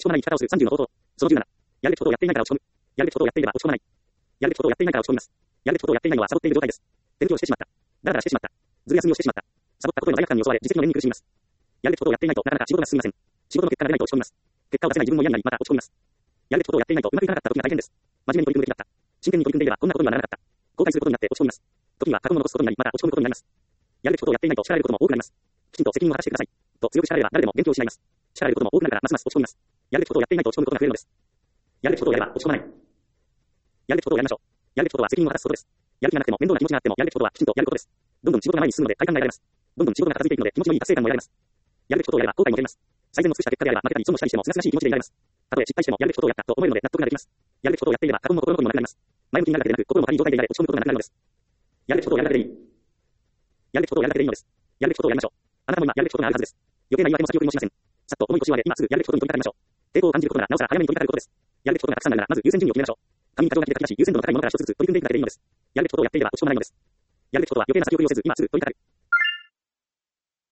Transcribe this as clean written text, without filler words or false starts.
込まない生き方をする30の方法。その17。やるべきことをやっていないから落ち込む。やるべきことをやっていれば落ち込まない。やるべきことをやっていないから落ち込みます。やるべきことをやっていないのはサボっている状態です。手抜きをしてしまった。だらだらしてしまった。ずる休みをしてしまった。サボったことへの罪悪感に襲われ、自責の念に苦しみます。やるべきことをやっていないとなかなか仕事が進みません。仕事の結果が出ないと落ち込みます。結果を出せない自分も嫌になり、また落ち込みます。やるべきことをやっていないとうまくいかなかった時が大変です。真面目に取り組むべきだった。真剣に取り組んでいればこんなことにはならなかった。後悔することになって落ち込みます。時には過去を残すことになり、また落ち込むことになります。やるべきことをやっていないと叱られることも多くなります。きちんと責任を果たしてください。と強く叱られれば誰でも勉強を失います。叱られることも多くなるからますます落ち込みます。やるべきことをやっていないと落ち込むことが増えるのです。やるべきことをやれば落ち込まない。やるべきことをやりましょう。やるべきことは責任を果たすことです。やる気がなくても面倒な気持ちがあってもやるべきことはきちんとやることです。どんどん仕事が前に進むので快感が得られます。どんどん仕事が片付いていくので気持ちのいい達成感も得られます。やるべきことをやれば後悔も出ます。最善の尽くした結果であれば負けたり損をしたりしても清々しい気持ちでいられます。たとえ失敗してもやるべきことをやったと思えるので納得ができます。やるべきことをやっていれば過言も心のことにもなくなります。前向きになるだけでなく心も軽い状態でいられ落ち込むことがなくなるのです。やるべきことをやるだけでいい。やるべきことをやるだけでいいのです。やるべきことをやりましょう。あなたも今やるべきことがあるはずです。余計な言い訳も先送りもしません。さっと重い腰を上げ、今すぐやるべきことに取り掛かりましょう。抵抗を感じることならなおさら早めに取り掛かることです。やるべきことがたくさんあるならまず優先順位を決めましょう。紙に過剰が引いた気がし優先度の高いものから一つずつ取り組んでいくだけでいいのです。やるべきことをやっていれば落ち込まないのです。やるべきことは余計な先送りをせず今すぐ取り掛かる。